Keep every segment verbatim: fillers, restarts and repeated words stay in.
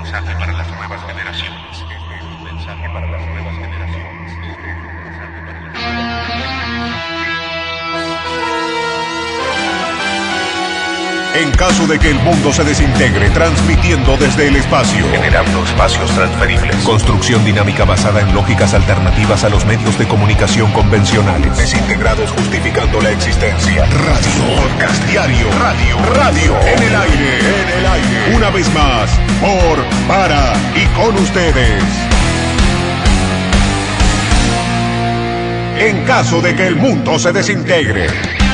mensaje para las nuevas generaciones. Este es un mensaje para las nuevas generaciones. Este es un mensaje para las nuevas generaciones. En caso de que el mundo se desintegre, transmitiendo desde el espacio, Generando espacios transferibles. construcción dinámica basada en lógicas alternativas a los medios de comunicación convencionales, desintegrados justificando la existencia. Radio, podcast diario, radio, radio, en el aire, en el aire. Una vez más, por, para y con ustedes. En caso de que el mundo se desintegre.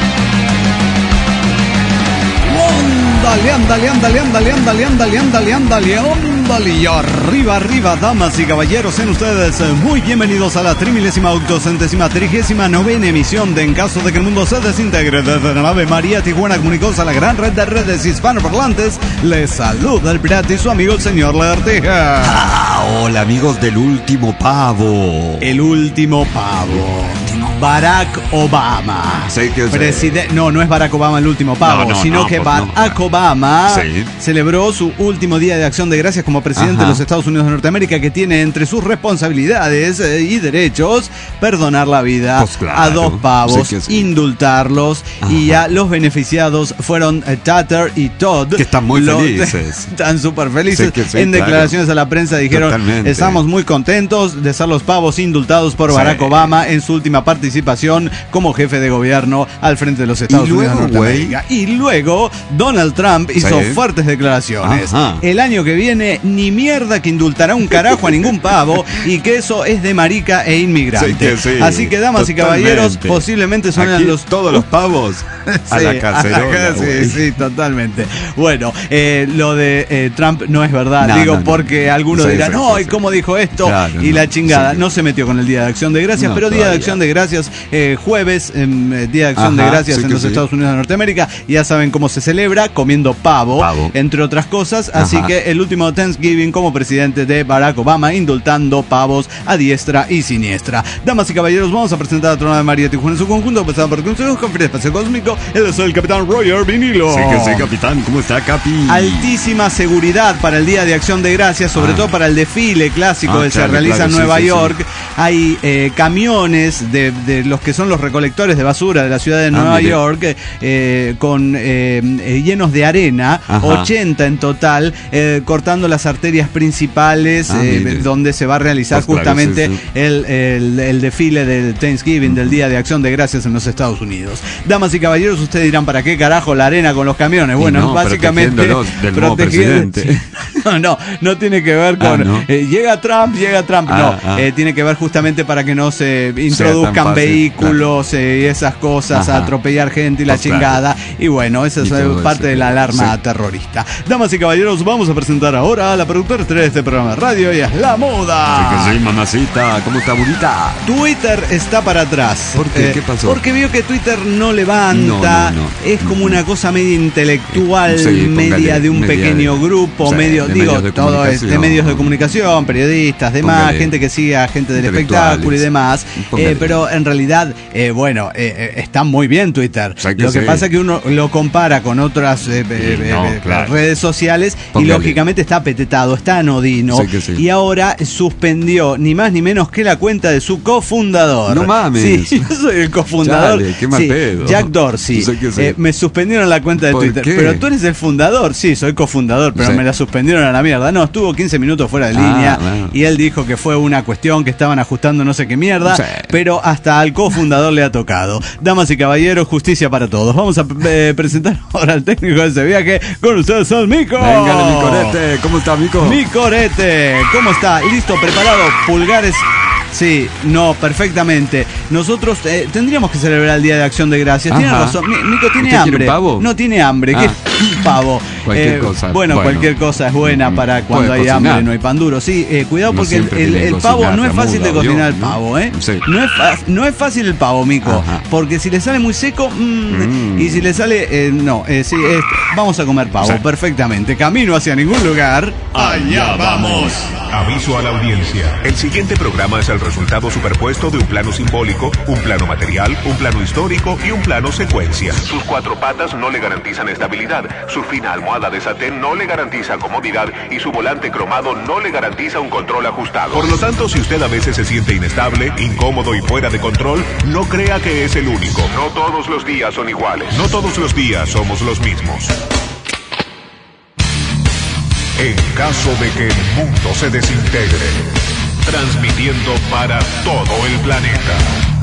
Ándale, ándale, ándale, ándale, ándale, ándale, ándale, ándale, ándale. Y arriba, arriba, damas y caballeros, sean ustedes muy bienvenidos a la trimilésima octocentésima trigésima novena emisión de En caso de que el mundo se desintegre. Desde la nave María Tijuana Comunicosa, la gran red de redes hispanoparlantes, les saluda el pirata y su amigo el señor Lagartija. Ah, hola amigos del último pavo. El último pavo. Barack Obama. Sí, que Preside- no, no es Barack Obama el último pavo, No, no, sino no, que pues Barack no. Obama Sí. celebró su último día de acción de gracias como presidente Ajá. de los Estados Unidos de Norteamérica, que tiene entre sus responsabilidades eh, y derechos perdonar la vida Pues claro. a dos pavos, Sí que sí. indultarlos, Ajá. y ya los beneficiados fueron eh, Tucker y Todd, Que están muy Los- felices. Están súper felices. Sí que sí, en claro. declaraciones a la prensa dijeron: Totalmente. estamos muy contentos de ser los pavos indultados por Sí. Barack Obama en su última participación como jefe de gobierno al frente de los Estados Y Unidos luego, de Norteamérica. Y luego Donald Trump hizo Sí. fuertes declaraciones. Ajá. El año que viene ni mierda que indultará un carajo a ningún pavo, y que eso es de marica e inmigrante. Sí que sí. Así que, damas y Totalmente. caballeros, posiblemente son Aquí los todos los pavos a Sí, la cacerola. ajá, sí, güey. sí, totalmente. Bueno, eh, lo de eh, Trump no es verdad, No, digo, no, no. porque algunos Sí, dirán, sí, no, sí, ¿y sí. cómo dijo esto? Claro, y no, la chingada, sí. no se metió con el Día de Acción de Gracias, No, pero Día de todavía. Acción de Gracias, eh, jueves, em, eh, Día de Acción de Ajá, Gracias sí en que los sí. Estados Unidos de Norteamérica, ya saben cómo se celebra, comiendo pavo, Pavo. entre otras cosas, así Ajá. que el último Thanksgiving como presidente de Barack Obama, indultando pavos a diestra y siniestra. Damas y caballeros, vamos a presentar a Trono de María Tijuana en su conjunto, pasado por consejos, conferencia espacio cósmico. Él es el capitán Roger Vinilo. Sí que sí, capitán. ¿Cómo está, Capi? Altísima seguridad para el Día de Acción de Gracias, sobre Ah. todo para el desfile clásico Ah, que claro, se realiza claro, en sí, Nueva sí, sí. York. Hay eh, camiones de, de los que son los recolectores de basura de la ciudad de Ah, Nueva mire. York, eh, con eh, eh, llenos de arena, Ajá. ochenta en total, eh, cortando las arterias principales, Ah, eh, mire. donde se va a realizar Pues claro, justamente sí, sí. El, el- el desfile del Thanksgiving, del Día de Acción de Gracias en los Estados Unidos. Damas y caballeros, ustedes dirán, ¿para qué carajo la arena con los camiones? Y Bueno, no, básicamente protegiéndolos del nuevo protegiendo- presidente. No, no, no tiene que ver con Ah, ¿no? eh, llega Trump, llega Trump, Ah, no, ah. eh, tiene que ver justamente para que no se tan introduzcan fácil, vehículos eh, y esas cosas, Ajá. a atropellar gente y la Pues claro. chingada, y bueno, esa Y es eh, todo parte eso, de la alarma sí. terrorista. Damas y caballeros, vamos a presentar ahora a la productora estrella de este programa de radio, y es La Moda. Sí que sí, mamacita. ¿Cómo está, bonita? Twitter está para atrás. ¿Por qué? ¿Qué pasó? Porque vio que Twitter no levanta. No, no, no. Es como una cosa media intelectual, Sí, media póngale, de un media pequeño de- grupo, sí, medio, de digo, medios de todo es de comunicación. medios de comunicación, periodistas, demás, Póngale. gente que sigue a gente del Intelectuales. espectáculo y demás. Póngale. Eh, pero en realidad, eh, bueno, eh, eh, está muy bien Twitter. Sí que Lo que sí. pasa es que uno lo compara con otras eh, eh, no, eh, claro. redes sociales, y Póngale. lógicamente está apetetado, está anodino. Sí que sí. Y ahora suspendió ni más ni menos que la cuenta de su cofundador. No mames. Sí, yo soy el cofundador. Chale, qué mal Sí, pedo. Jack Dorsey. Sí que sí. Eh, me suspendieron la cuenta de ¿Por Twitter. qué? Pero tú eres el fundador. Sí, soy cofundador, pero Sí. me la suspendieron a la mierda. No, estuvo quince minutos fuera de Ah, línea, bueno. y él dijo que fue una cuestión que estaban ajustando no sé qué mierda, Sí. pero hasta al cofundador le ha tocado. Damas y caballeros, justicia para todos. Vamos a eh, presentar ahora al técnico de ese viaje. Con ustedes, al Mico. Venga, mi corete. ¿Cómo está, Mico? Mi corete, ¿cómo está? ¿Listo? ¿Preparado? Pulgares. Sí, no, perfectamente. Nosotros eh, tendríamos que celebrar el Día de Acción de Gracias. Tiene Ajá. razón. Mi- Mico tiene ¿Usted hambre. quiere pavo? No tiene hambre. ¿Qué Ah. es un pavo? Cualquier Eh, cosa. Bueno, Bueno. cualquier cosa es buena Mm, para cuando puede hay cocinar. hambre, no hay pan duro. Sí, eh, cuidado No porque el, siempre el- tiene que el pavo cocinar, no es la fácil de muda, cocinar el ¿vio? pavo, ¿eh? Sí. No es, fa- no es fácil el pavo, Mico. Ajá. Porque si le sale muy seco, mm, Mm. y si le sale, eh, no, eh, sí, eh, vamos a comer pavo Sí. perfectamente. Camino hacia ningún lugar. Allá vamos. Aviso a la audiencia. El siguiente programa es el resultado superpuesto de un plano simbólico, un plano material, un plano histórico y un plano secuencia. Sus cuatro patas no le garantizan estabilidad, su fina almohada de satén no le garantiza comodidad y su volante cromado no le garantiza un control ajustado. Por lo tanto, si usted a veces se siente inestable, incómodo y fuera de control, no crea que es el único. No todos los días son iguales. No todos los días somos los mismos. En caso de que el mundo se desintegre, transmitiendo para todo el planeta.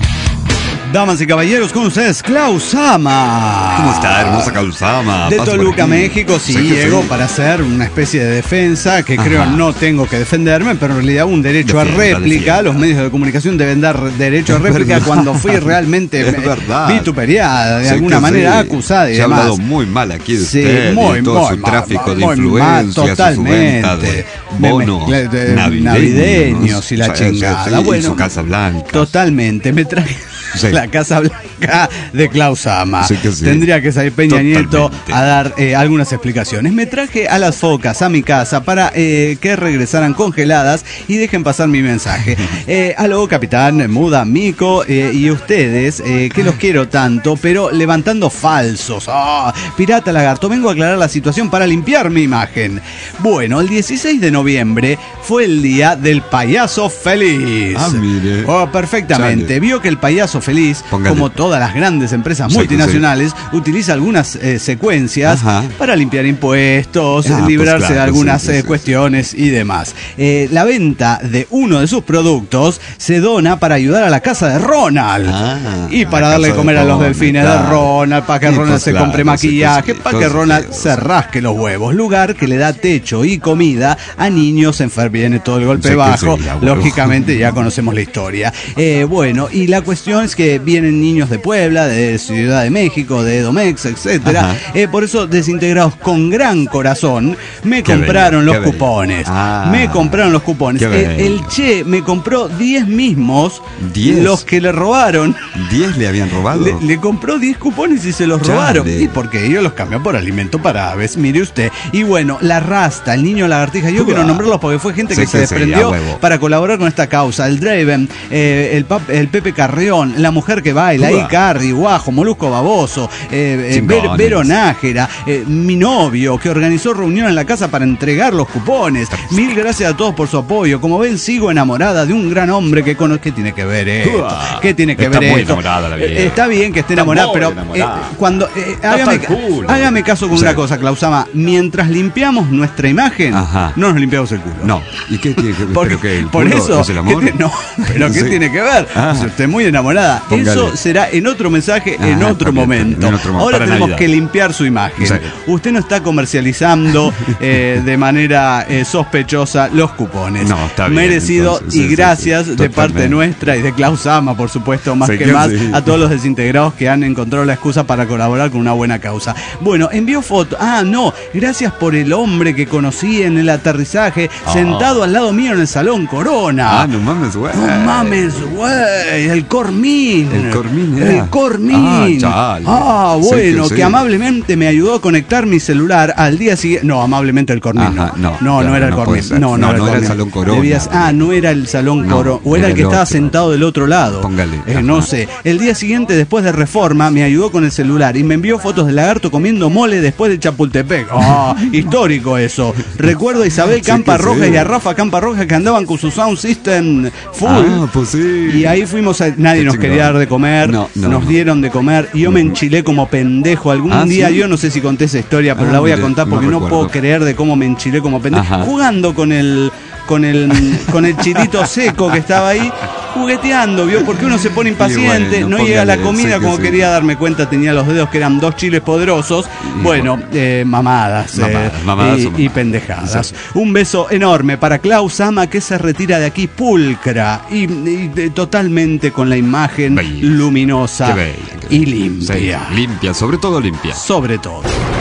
Damas y caballeros, con ustedes, Klaus Sama. ¿Cómo está, hermosa Klaus Sama? De Toluca, México, sí, llego sí. para hacer una especie de defensa que Ajá. creo no tengo que defenderme, pero en realidad un derecho defienda, a réplica. Defienda. Los medios de comunicación deben dar derecho a réplica verdad. Cuando fui realmente vituperiada, de sí alguna manera sí. acusada y Se demás. ha hablado muy mal aquí de sí, usted, muy, de todo muy, su tráfico muy, de influencia, totalmente. su venta de bonos de, de, navideños, navideños y la o sea, chingada. Sí, sí, bueno, y su Casa Blanca. Totalmente, me traje... Sí. La Casa Blanca de Klaus Sama. Sí que sí. Tendría que salir Peña Totalmente. Nieto a dar eh, algunas explicaciones. Me traje a las focas a mi casa para eh, que regresaran congeladas y dejen pasar mi mensaje. Eh, aló, capitán, Muda, Mico eh, y ustedes, eh, que los quiero tanto, pero levantando falsos. Oh, pirata Lagarto, vengo a aclarar la situación para limpiar mi imagen. Bueno, el dieciséis de noviembre fue el día del payaso feliz. Ah, mire. Oh, perfectamente. Chale. Vio que el payaso feliz, Póngale. como todas las grandes empresas sí, multinacionales, sí. utiliza algunas eh, secuencias Ajá. para limpiar impuestos, ah, librarse pues claro, de algunas sí, sí, eh, sí, cuestiones sí. y demás. Eh, la venta de uno de sus productos se dona para ayudar a la casa de Ronald ah, y para darle comer de a los delfines claro. de Ronald, para que sí, Ronald pues se claro, compre maquillaje, sí, para que Ronald sí, se rasque los huevos, lugar que le da techo y comida a niños enfermos. Viene todo el golpe sí, bajo, sí, ya, lógicamente ya conocemos la historia. Eh, bueno, y la cuestión es que vienen niños de Puebla, de Ciudad de México, de Edomex, etcétera. Eh, por eso, desintegrados con gran corazón, me qué compraron bello, los cupones. Ah, me compraron los cupones. El, el Che me compró diez mismos, diez los que le robaron. ¿diez le habían robado? Le, le compró diez cupones y se los Chale. robaron. Y porque ellos los cambian por alimento para aves, mire usted. Y bueno, la Rasta, el niño lagartija, yo Uah. quiero nombrarlos porque fue gente sí, que se desprendió sí, para colaborar con esta causa. El Draven, eh, el, pap, el Pepe Carrión, la mujer que baila, Icardi, Guajo, Molusco Baboso, eh, eh, Ver, Vero Nájera, eh, mi novio que organizó reunión en la casa para entregar los cupones. Mil gracias a todos por su apoyo. Como ven, sigo enamorada de un gran hombre que conozco. ¿Qué tiene que ver esto? Uah. ¿Qué tiene que Está ver muy esto? Enamorada la vida. Eh, está bien que esté enamorada, pero enamorada. Eh, cuando eh, hágame, hágame caso con sí. una cosa, Klaus Sama. Mientras limpiamos nuestra imagen, Ajá. no nos limpiamos el culo. No. ¿Y qué tiene que ver? Porque, ¿Pero qué, el por culo eso, es el amor? ¿qué te, no, pero ¿qué sí. tiene que ver? Ah. Si usted es muy enamorada. Póngale. Eso será en otro mensaje, Ajá, en otro también, momento. En otro mo Ahora tenemos Navidad. que limpiar su imagen. Sí. Usted no está comercializando eh, de manera eh, sospechosa los cupones. No, está bien. Merecido entonces, y sí, gracias sí, sí. de parte nuestra y de Klaus Sama, por supuesto, más sí, que, que más, sí. a todos los desintegrados que han encontrado la excusa para colaborar con una buena causa. Bueno, envió foto. Ah, no, gracias por el hombre que conocí en el aterrizaje, oh. sentado al lado mío en el Salón Corona. Ah, no mames, güey. No mames, güey. El Cormín. El Cormín era. El Cormín. Ah, ah bueno, sí, que, que sí. amablemente me ayudó a conectar mi celular al día siguiente. No, amablemente el Cormín. Ajá, no, no, no, no era el no Cormín. No, no, no, era, no el, era el Salón Corona. Debías, ah, no era el Salón no, Corona. O era, era el que el estaba sentado del otro lado. Póngale. Eh, no sé. El día siguiente, después de Reforma, me ayudó con el celular y me envió fotos de lagarto comiendo mole después de Chapultepec. Ah, oh, histórico eso. Recuerdo a Isabel Campa sí Roja sí. y a Rafa Campa Roja que andaban con su sound system full. Ah, pues sí. Y ahí fuimos a, nadie nos quería dar de comer, no, no, nos no. dieron de comer y yo me enchilé como pendejo. Algún ah, día, ¿sí? yo no sé si conté esa historia, pero ah, la voy a contar porque no, no puedo creer de cómo me enchilé como pendejo. Ajá. Jugando con el con el con el chilito seco que estaba ahí, jugueteando, ¿vio? Porque uno se pone impaciente, bueno, no llega la comida como sí. quería darme cuenta, tenía los dedos que eran dos chiles poderosos. Y bueno, bueno eh, mamadas, mamadas, eh, mamadas y, mamadas. y pendejadas. Sí. Un beso enorme para Klaus Sama, que se retira de aquí pulcra y, y de, totalmente con la imagen bella. luminosa bella, y limpia. Sí, limpia, sobre todo limpia. Sobre todo.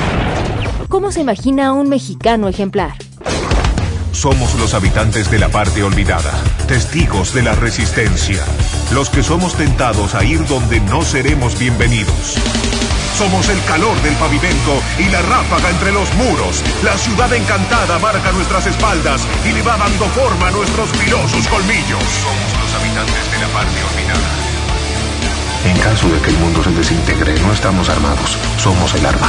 ¿Cómo se imagina un mexicano ejemplar? Somos los habitantes de la parte olvidada, testigos de la resistencia, los que somos tentados a ir donde no seremos bienvenidos. Somos el calor del pavimento y la ráfaga entre los muros. La ciudad encantada marca nuestras espaldas y le va dando forma a nuestros filosos colmillos. Somos los habitantes de la parte olvidada. En caso de que el mundo se desintegre, no estamos armados. Somos el arma.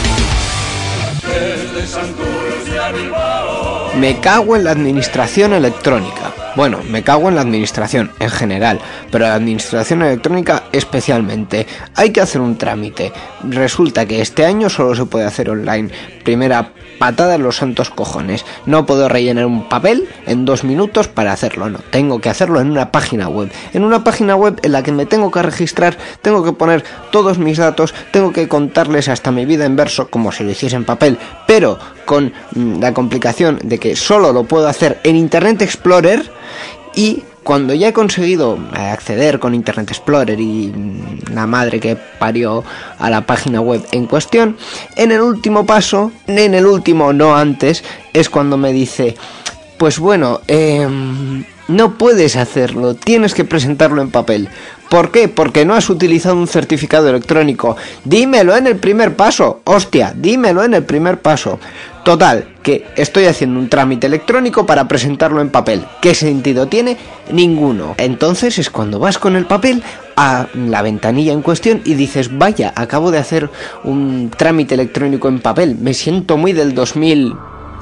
Me cago en la administración electrónica. Bueno, me cago en la administración en general, pero la administración electrónica especialmente. Hay que hacer un trámite. Resulta que este año solo se puede hacer online. Primera patada en los santos cojones. No puedo rellenar un papel en dos minutos para hacerlo, no. Tengo que hacerlo en una página web. En una página web en la que me tengo que registrar, tengo que poner todos mis datos, tengo que contarles hasta mi vida en verso como si lo hiciese en papel, pero con mmm, la complicación de que solo lo puedo hacer en Internet Explorer. Y cuando ya he conseguido acceder con Internet Explorer y la madre que parió a la página web en cuestión, en el último paso, en el último, no antes, es cuando me dice, pues bueno, eh, no puedes hacerlo, tienes que presentarlo en papel. ¿Por qué? Porque no has utilizado un certificado electrónico. Dímelo en el primer paso, hostia, dímelo en el primer paso. Total, que estoy haciendo un trámite electrónico para presentarlo en papel. ¿Qué sentido tiene? Ninguno. Entonces es cuando vas con el papel a la ventanilla en cuestión y dices, vaya, acabo de hacer un trámite electrónico en papel. Me siento muy del dos mil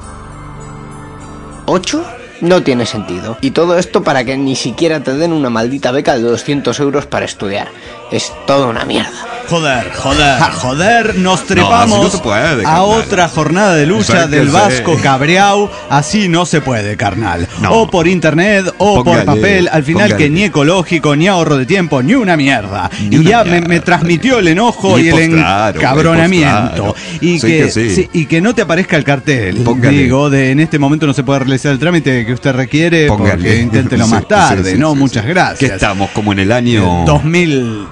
ocho. No tiene sentido. Y todo esto para que ni siquiera te den una maldita beca de doscientos euros para estudiar. Es toda una mierda. Joder, joder, joder, nos trepamos no, no se puede, a otra jornada de lucha del Vasco cabreau. Así no se puede, carnal. No. O por internet o póngale, por papel. Al final póngale. Que ni ecológico, ni ahorro de tiempo, ni una mierda. Ni y una ya mierda. Me, me transmitió el enojo y, y el encabronamiento. Y, sí que, que sí. Sí, y que no te aparezca el cartel. Póngale. Digo, de en este momento no se puede realizar el trámite que usted requiere. Póngale. Porque inténtelo más tarde, sí, sí, ¿no? Sí, Muchas sí. gracias. Que estamos como en el año dos mil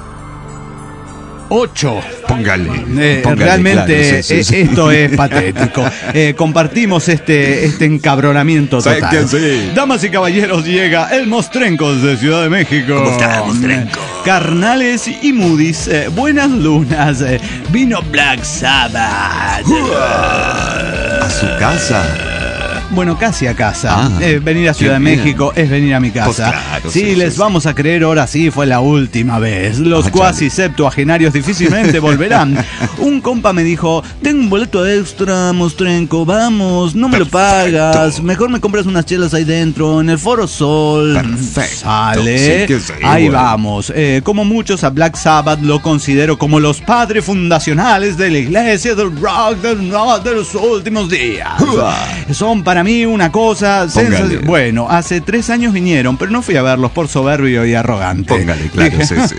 ocho. Póngale, eh, póngale realmente claro, sí, sí, sí. Esto es patético. Eh, compartimos este este encabronamiento total. Que sí. Damas y caballeros, llega el Mostrencos de Ciudad de México. ¿Cómo está, Mostrenco? Carnales y Moody's, eh, buenas lunas. Eh, vino Black Sabbath. Uh, a su casa. Bueno, casi a casa. Ah, eh, venir a Ciudad de bien. México es venir a mi casa. Pues claro, sí, sí, les sí, vamos sí. a creer, ahora sí fue la última vez. Los ah, cuasi septuagenarios difícilmente volverán. Un compa me dijo, tengo un boleto extra, Mostrenco, vamos, no me Perfecto. Lo pagas. Mejor me compras unas chelas ahí dentro, en el Foro Sol. Perfecto. Sale. Sí, sí, ahí bueno. vamos. Eh, como muchos, a Black Sabbath lo considero como los padres fundacionales de la iglesia del rock, del rock de los últimos días. Son para mí una cosa sensacional. Bueno, hace tres años vinieron, pero no fui a verlos por soberbio y arrogante. Póngale, claro, sí, sí.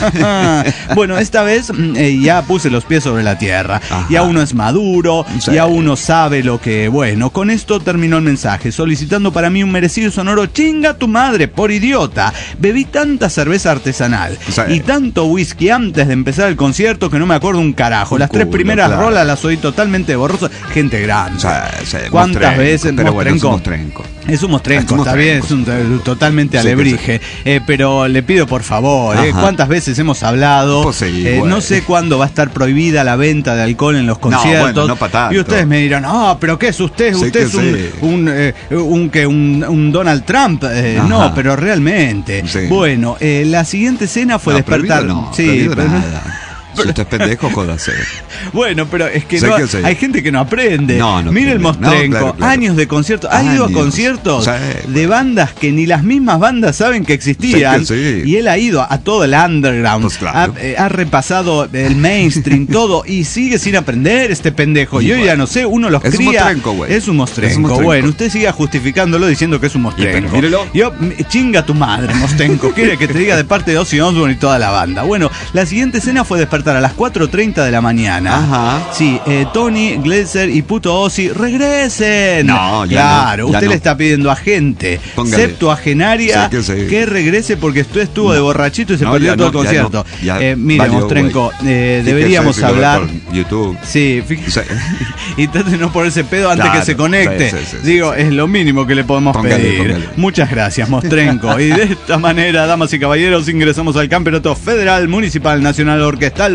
Bueno, esta vez eh, ya puse los pies sobre la tierra. Ajá. Ya uno es maduro, sí. Ya uno sabe lo que... Bueno, con esto terminó el mensaje, solicitando para mí un merecido sonoro chinga tu madre, por idiota. Bebí tanta cerveza artesanal sí. y tanto whisky antes de empezar el concierto que no me acuerdo un carajo. Las tres culo, primeras claro. rolas las oí totalmente borrosas. Gente grande. Sí, sí, ¿cuántas Mostrenco, veces? Pero bueno, es un Mostrenco. Es un Mostrenco, está bien, es un, totalmente sí, alebrije. Eh, pero le pido por favor, eh, ¿cuántas veces hemos hablado? Pues sí, eh, no sé cuándo va a estar prohibida la venta de alcohol en los conciertos. No, bueno, no para tanto. Y ustedes me dirán, ah, pero ¿qué es usted? Sí, usted es un, sí. un, eh, un, que un, un Donald Trump. Eh, no, pero realmente. Sí. Bueno, eh, la siguiente escena fue no, despertar. No, sí, pero nada. Si usted es pendejo, jódase. Bueno, pero es que, sí, no, que sí. hay gente que no aprende. No, no Mire el Mostrenco, no, claro, claro. años de conciertos. ¿Ha ido a conciertos sí, de bandas que ni las mismas bandas saben que existían? Sí, que sí. Y él ha ido a todo el underground. Pues claro. ha, eh, ha repasado el mainstream, todo, y sigue sin aprender este pendejo. Y Yo bueno. ya no sé, uno los es cría. Un Mostrenco, güey. Es un Mostrenco. Es un Mostrenco. Bueno, usted siga justificándolo diciendo que es un Mostrenco. Mírelo. Yo, chinga tu madre, Mostrenco. Quiere que te diga de parte de Ozzy Osbourne y toda la banda. Bueno, la siguiente escena fue despertar a las cuatro treinta de la mañana. Ajá. Sí, eh, Tony, Glazer y puto Ozzy, regresen. No, ya claro, no, ya usted no. le está pidiendo a gente Póngale. septuagenaria sí, que, sí. que regrese porque usted estuvo no. de borrachito y se no, perdió todo no, el concierto. No, ya, eh, mire, valió, Mostrenco, eh, deberíamos sí, hablar. Por YouTube. Sí, fíjese. Y trate de no ponerse pedo antes claro, que se conecte. Sí, sí, sí, Digo, sí, sí. es lo mínimo que le podemos póngale, pedir. Póngale. Muchas gracias, Mostrenco. Y de esta manera, damas y caballeros, ingresamos al Campeonato Federal, Municipal, Nacional, Orquestal,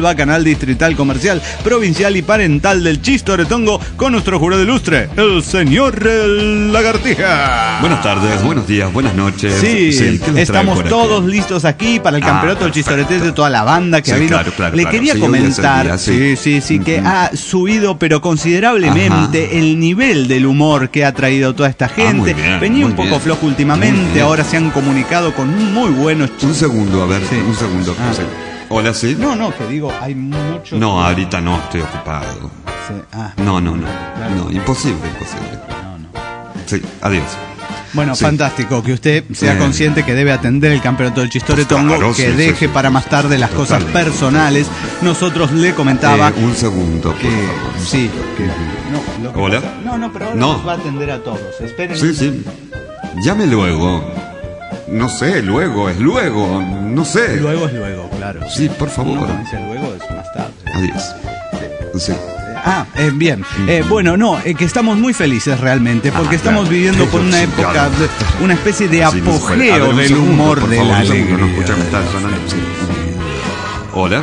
Alba, canal distrital, comercial, provincial y parental del Chistoretongo, con nuestro jurado ilustre, el señor el Lagartija. Buenas tardes, buenos días, buenas noches. Sí, sí estamos todos listos aquí para el Ah, campeonato del Chistoretés de toda la banda que Sí, ha habido. claro, claro, Le claro. quería Sí, hoy es el comentar, día, sí, sí. sí, sí, que Ujú. ha subido pero considerablemente Ajá. el nivel del humor que ha traído toda esta gente. muy bien, Venía muy un poco bien. flojo Muy últimamente, bien. ahora se han comunicado con muy buenos Un chistes. segundo, a ver, Sí. un segundo. Ah. Sí. Hola, ¿sí? No, no, que digo, hay muchos. No, ahorita no, estoy ocupado. Sí, ah, No, no, no. Claro. No, imposible, imposible. no, no. Sí, adiós. Bueno, Sí. fantástico, que usted sea Eh. consciente que debe atender el campeonato del Chistoretongo, Claro, que sí, sí, deje sí, para sí, más sí. tarde las cosas Totalmente. personales. Nosotros le comentaba Eh, un segundo, por que favor. sí, que no, lo que Hola. pasa- no, no, pero ahora No. nos va a atender a todos. Esperen. Sí, sí. Llame luego. No sé, luego, es luego. No sé. Luego es luego, claro. Sí, por favor. No, cuando dice luego es más tarde. Adiós. Sí. Ah, eh, bien. Eh, bueno, no, eh, que estamos muy felices realmente, porque Ah, estamos claro. viviendo Sí, por una sí, época, claro. de, una especie de Sí, no se puede. A apogeo ver, un del segundo, humor, por de favor, la un segundo, alegría. no escucha, me está sonando. Sí. Hola.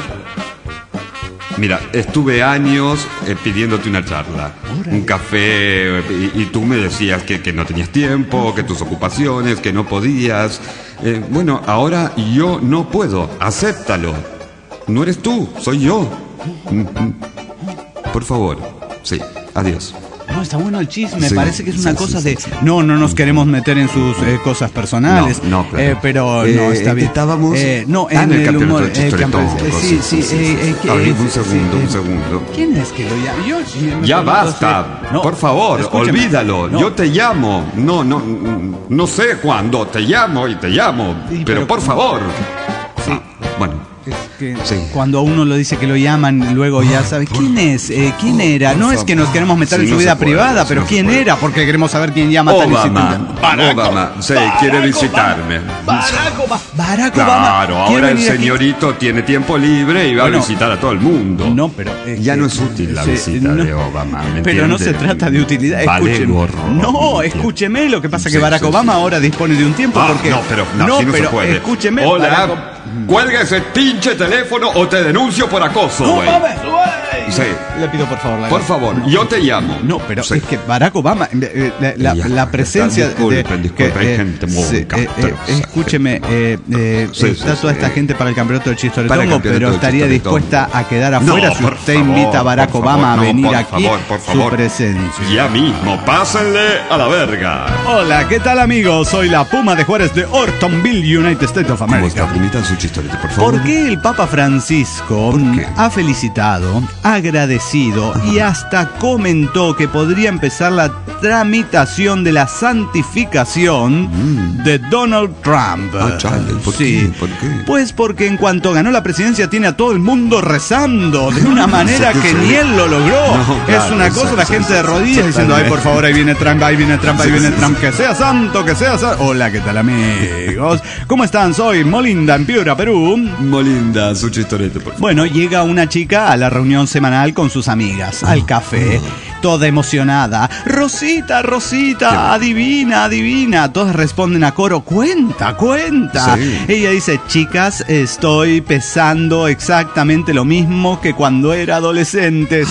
Mira, estuve años eh, pidiéndote una charla, un café, eh, y, y tú me decías que, que no tenías tiempo, que tus ocupaciones, que no podías. Eh, bueno, ahora yo no puedo, acéptalo. No eres tú, soy yo. Mm, mm. Por favor, sí, adiós. No, está bueno el chisme, Sí, parece que es una sí, cosa sí, de... sí, sí. No, no nos queremos meter en sus eh, cosas personales, No, no, claro. eh, pero Eh, no, está ¿en qué bien. estábamos? Eh, no, Ah, en, en el el campeonato humor... del eh, Chistoretongo, campe- eh, sí, sí, sí, sí, eh, sí. eh, que- A ver, eh, un sí, segundo, sí, un eh, segundo. ¿Quién es que lo llama? Yo, me- me Ya pregunto, basta, sí. No, por favor, escúcheme. olvídalo. No. Yo te llamo. No, no, no sé cuándo te llamo y te llamo. Sí, pero, pero- por favor. Sí. Ah, bueno, Es que Sí. cuando a uno lo dice que lo llaman, luego ya sabe quién es, eh, quién era. No es que nos queremos meter Sí, en su no vida se puede, privada, sí, pero no se quién puede. era, porque queremos saber quién llama tan Obama. insistente. Obama, sí, quiere visitarme. Barack Obama. Barack Obama. Claro, quiere ahora el venir aquí. señorito tiene tiempo libre y va Bueno, a visitar a todo el mundo. No, pero es Ya que- no es útil la sí, visita no, de Obama. ¿me Pero no entiende? se trata de utilidad. Vale Escúcheme. gorro, No, ¿me escúcheme. Lo que pasa es que Sí, Barack sí, Obama sí. ahora dispone de un tiempo Ah, porque. no, pero no, así no pero se puede. escúcheme. Hola, Barack Ob- cuelga ese pinche teléfono o te denuncio por acoso, No güey. mames, güey. Sí. Le pido por favor. la Por verdad. favor, No. yo te llamo. No, pero Sí. es que Barack Obama, eh, eh, la, Ya, la presencia disculpen, de... disculpen, hay que, eh, gente muy sí, eh, eh, castrosa. escúcheme, eh, eh, Sí, está sí, toda sí, esta eh. gente para el campeonato del Para el Chistoretongo, campeonato pero del estaría Chistoretongo. dispuesta a quedar afuera No, si por usted favor, invita a Barack por Obama favor, a no, venir por aquí, favor, por favor. su presencia. Ya mismo, pásenle a la verga. Hola, ¿qué tal amigos? Soy la Puma de Juárez de Ortonville, United States of America. Permitan su chistorete, por favor. ¿Por qué el Papa Francisco ¿Por qué? ha felicitado, agradecido y hasta comentó que podría empezar la tramitación de la santificación de Donald Trump? Ah, chale, ¿por Sí. qué? ¿Por qué? Pues porque en cuanto ganó la presidencia tiene a todo el mundo rezando de una manera Sí, que sí. ni él lo logró. No, Es claro, una sí, cosa, la sí, gente sí, de sí, rodillas diciendo, ay, totalmente. por favor, ahí viene Trump, ahí viene Trump, ahí Sí, viene sí, Trump, sí. que sea santo, que sea santo. Hola, ¿qué tal amigos? ¿Cómo están? Soy Molinda en Piura, Perú. Molinda, su chistorete, por favor. Bueno, llega una chica a la reunión semanal con sus amigas, al café, toda emocionada. Rosita, Rosita, adivina, adivina. Todas responden a coro, cuenta, cuenta. Sí. Ella dice, chicas, estoy pesando exactamente lo mismo que cuando era adolescente.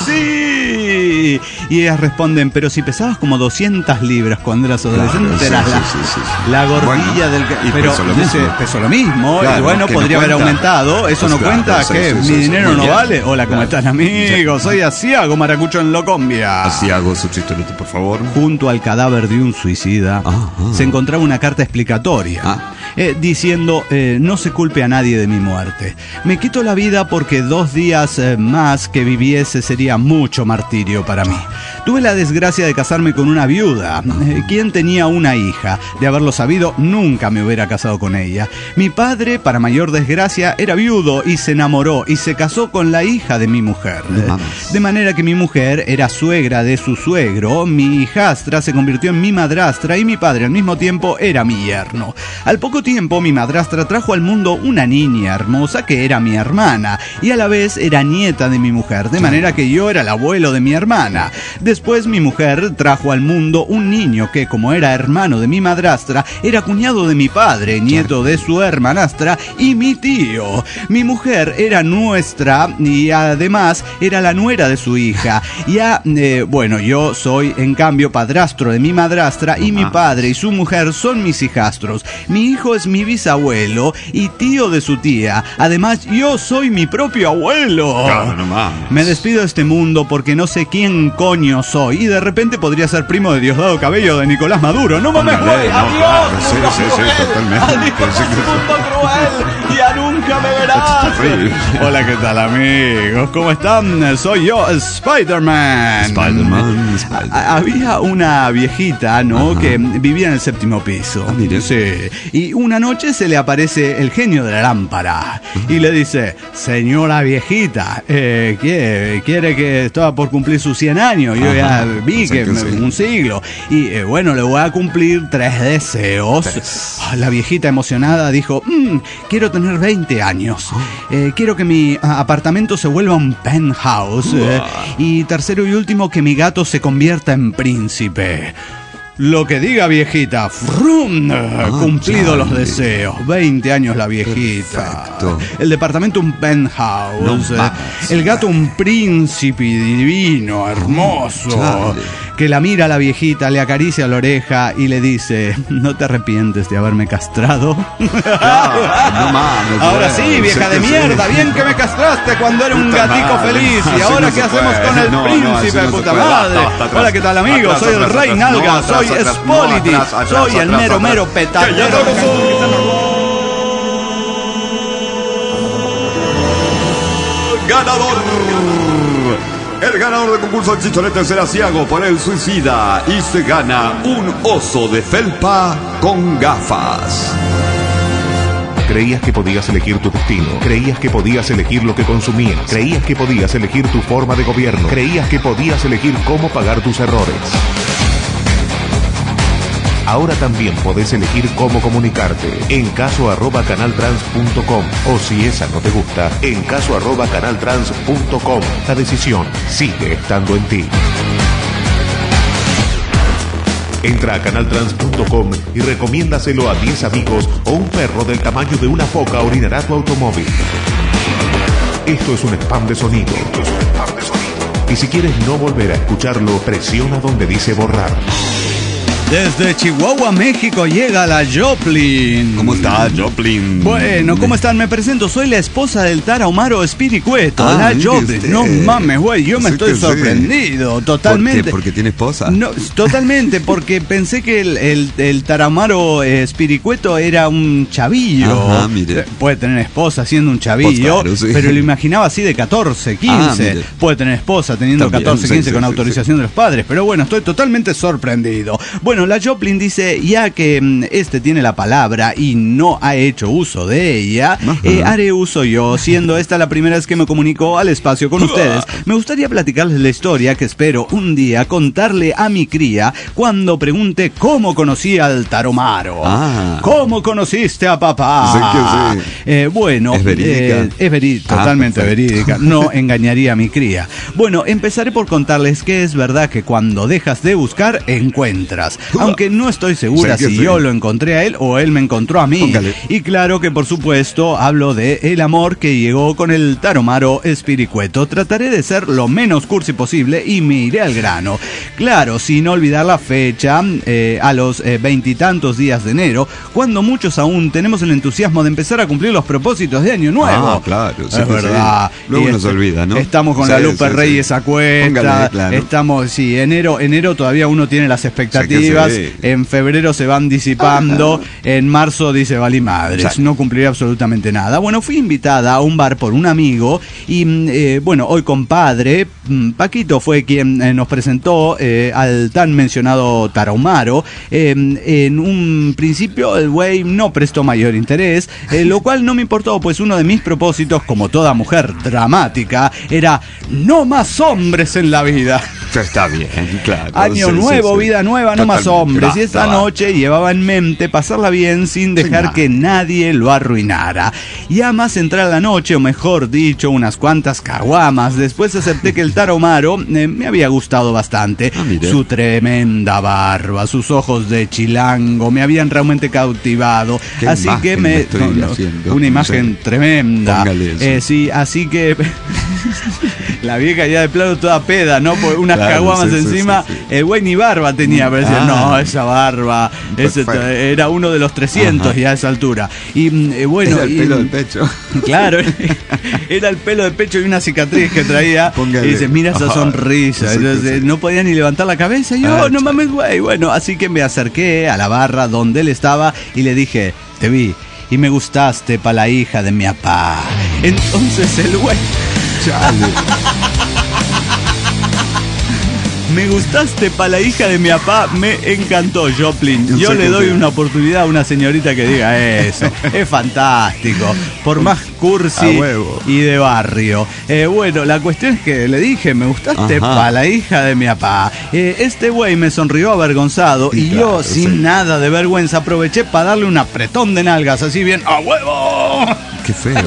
¡Sí! Y ellas responden, pero si pesabas como doscientas libras cuando eras adolescente, Claro, sí, eras sí, la, sí, sí, sí. la gordilla Bueno, del... y Pero pesó lo dice, mismo. pesó lo mismo. Claro, y bueno, que no podría haber cuenta. aumentado. Eso Pues no claro, cuenta. sí, ¿Qué? sí, ¿Mi sí, sí, dinero muy no bien. vale? Hola, ¿cómo Claro. están amigos? Soy Asiago Maracucho en Locombia. Así hago su chistorete, por favor. Junto al cadáver de un suicida Ah, ah. se encontraba una carta explicatoria Ah. eh, diciendo eh, no se culpe a nadie de mi muerte. Me quito la vida porque dos días eh, más que viviese sería mucho martirio para mí. Tuve la desgracia de casarme con una viuda, eh, quien tenía una hija. De haberlo sabido, nunca me hubiera casado con ella. Mi padre, para mayor desgracia, era viudo y se enamoró y se casó con la hija de mi mujer. No mames. De manera que mi mujer era suegra de su suegro, mi hijastra se convirtió en mi madrastra y mi padre al mismo tiempo era mi yerno. Al poco poco tiempo mi madrastra trajo al mundo una niña hermosa que era mi hermana y a la vez era nieta de mi mujer, de manera que yo era el abuelo de mi hermana. Después mi mujer trajo al mundo un niño que, como era hermano de mi madrastra, era cuñado de mi padre, nieto de su hermanastra y mi tío. Mi mujer era nuestra y además era la nuera de su hija. Ya, eh, bueno, yo soy en cambio padrastro de mi madrastra y mi padre y su mujer son mis hijastros. Mi hijo es mi bisabuelo y tío de su tía. Además, yo soy mi propio abuelo. Claro, no mames. Me despido de este mundo porque no sé quién coño soy y de repente podría ser primo de Diosdado Cabello de Nicolás Maduro. ¡No mames, güey! No, ¡Adiós! claro, sí, mundo sí, sí, cruel! totalmente. ¡Adiós, Sí, sí, sí. mundo cruel! ¡Ya nunca me verás! terrible. Hola, ¿qué tal, amigos? ¿Cómo están? Soy yo, Spider-Man. Spider-Man, Spider-Man. A- Había una viejita, ¿no? Ajá. Que vivía en el séptimo piso. Ah, mire. Sí. Y una noche se le aparece el genio de la lámpara y le dice: señora viejita, eh, ¿quiere, quiere que estaba por cumplir sus cien años? Yo ya Ajá. vi Sí, que que me- sí. un siglo. Y eh, bueno, le voy a cumplir tres deseos. Ah, La viejita emocionada dijo: "Mm, quiero tener veinte años. Eh, quiero que mi ah, apartamento se vuelva un penthouse. eh, y tercero y último, que mi gato se convierta en príncipe". Lo que diga, viejita. ¡Frum! Cumplido chale. los deseos. veinte años la viejita. Perfecto. El departamento un penthouse. No eh, mames. el gato un príncipe divino, hermoso. Chale. Que la mira a la viejita, le acaricia la oreja y le dice: ¿no te arrepientes de haberme castrado? No mames. Ahora bueno, sí, vieja sé de que sí. mierda, bien que me castraste cuando era un Puta gatico madre, feliz. así ¿Y ahora no qué se hacemos puede. con el No, no, príncipe, así no se puta puede. madre? Basta, basta, atrás. Hola, ¿qué tal, amigo? Atrás, Soy el atrás, Rey atrás. Nalga, No, atrás, soy atrás. Spolity, No, atrás, atrás, soy el atrás, mero, atrás. mero petardero. Que ya no lo ganador. El ganador del concurso del Chicholete será Ciago por el suicida y se gana un oso de felpa con gafas. Creías que podías elegir tu destino. Creías que podías elegir lo que consumías. Creías que podías elegir tu forma de gobierno. Creías que podías elegir cómo pagar tus errores. Ahora también podés elegir cómo comunicarte. En caso arroba canaltrans punto com. O si esa no te gusta, en caso arroba canaltrans punto com. La decisión sigue estando en ti. Entra a canaltrans punto com y recomiéndaselo a diez amigos o un perro del tamaño de una foca orinará tu automóvil. Esto es un spam de sonido. Esto es un spam de sonido. Y si quieres no volver a escucharlo, presiona donde dice borrar. Desde Chihuahua, México, llega la Joplin. ¿Cómo está, Joplin? Bueno, ¿cómo están? Me presento, soy la esposa del Tarahumaro Espiricueto, Ah, la mire Joplin. usted. No mames, güey, yo me Sí estoy que sí. sorprendido, totalmente. ¿Por qué? ¿Porque tiene esposa? No, totalmente, porque pensé que el, el, el Tarahumaro eh, Espiricueto era un chavillo. Ajá, mire. Eh, Puede tener esposa siendo un chavillo, Pues claro, sí. pero lo imaginaba así de catorce, quince. Ah, mire. Puede tener esposa teniendo También, catorce, sí, quince sí, con sí, autorización de los padres. Pero bueno, estoy totalmente sorprendido. Bueno, la Joplin dice: ya que mm, este tiene la palabra y no ha hecho uso de ella, eh, haré uso yo, siendo esta la primera vez que me comunico al espacio con ustedes. Me gustaría platicarles la historia que espero un día contarle a mi cría cuando pregunte cómo conocí al Tarahumaro. Ah. ¿Cómo conociste a papá? Sí que sí. Eh, bueno, ¿Es verídica? eh, es veri- Ah, totalmente perfecto. verídica. No engañaría a mi cría. Bueno, empezaré por contarles que es verdad que cuando dejas de buscar, encuentras. Aunque no estoy segura Sí que si sí. yo lo encontré a él o él me encontró a mí. Póngale. Y claro que por supuesto hablo de el amor que llegó con el Tarahumaro Espiricueto. Trataré de ser lo menos cursi posible y me iré al grano. Claro, sin olvidar la fecha, eh, a los veintitantos días de enero, cuando muchos aún tenemos el entusiasmo de empezar a cumplir los propósitos de Año Nuevo. Ah, claro, sí es que sí. verdad. Luego Y uno se este- olvida, ¿no? Estamos con Sí, la Lupe sí, Reyes sí. a cuesta. Póngale, claro. Estamos, sí, enero, enero todavía uno tiene las expectativas. Sí que sí. En febrero se van disipando. En marzo dice, vale madres, Sí. no cumpliré absolutamente nada. Bueno, fui invitada a un bar por un amigo y, mm, eh, bueno, hoy compadre, mm, Paquito fue quien eh, nos presentó eh, al tan mencionado Tarahumaro. Eh, en un principio el güey no prestó mayor interés, eh, lo cual no me importó, pues uno de mis propósitos, como toda mujer dramática, era no más hombres en la vida. Está bien, claro. Año Sí, sí, nuevo, sí. vida nueva, no más más hombres. Basta, Y esta basta. noche llevaba en mente pasarla bien sin dejar nada. que nadie lo arruinara. Y a más entrar la noche, o mejor dicho, unas cuantas caguamas, después acepté que el tarahumaro eh, me había gustado bastante. Ah, mire. Su tremenda barba, sus ojos de chilango me habían realmente cautivado. Qué Así que imagen me... me estoy haciendo. una imagen Sí. tremenda. Póngale eso. Eh, sí, así que... La vieja ya de plano toda peda, ¿no? Por unas Claro, caguamas sí, sí, encima. sí, sí. El güey ni barba tenía, pero decía, Ah. no, esa barba. Ese Perfecto. era uno de los trescientos Ajá. ya a esa altura. Y mm, eh, bueno. Era el y- pelo del pecho. Claro, era el pelo de pecho y una cicatriz que traía. Póngale. Y dice, mira esa Ajá. sonrisa. Sí, sí, Entonces, sí. no podía ni levantar la cabeza. Y yo, Ah, no chale. mames, güey. Bueno, así que me acerqué a la barra donde él estaba y le dije, te vi y me gustaste pa' la hija de mi papá. Entonces el güey... Chale. Me gustaste pa' la hija de mi papá, me encantó, Joplin. Yo Yo sé le que doy sí. una oportunidad a una señorita que diga eso. Es fantástico. Por más cursi A huevo. y de barrio. Eh, bueno, la cuestión es que le dije, me gustaste Ajá. pa' la hija de mi papá. Eh, este güey me sonrió avergonzado y Claro, yo, sin sí. nada de vergüenza, aproveché para darle un apretón de nalgas, así bien, ¡a huevo! Qué feo.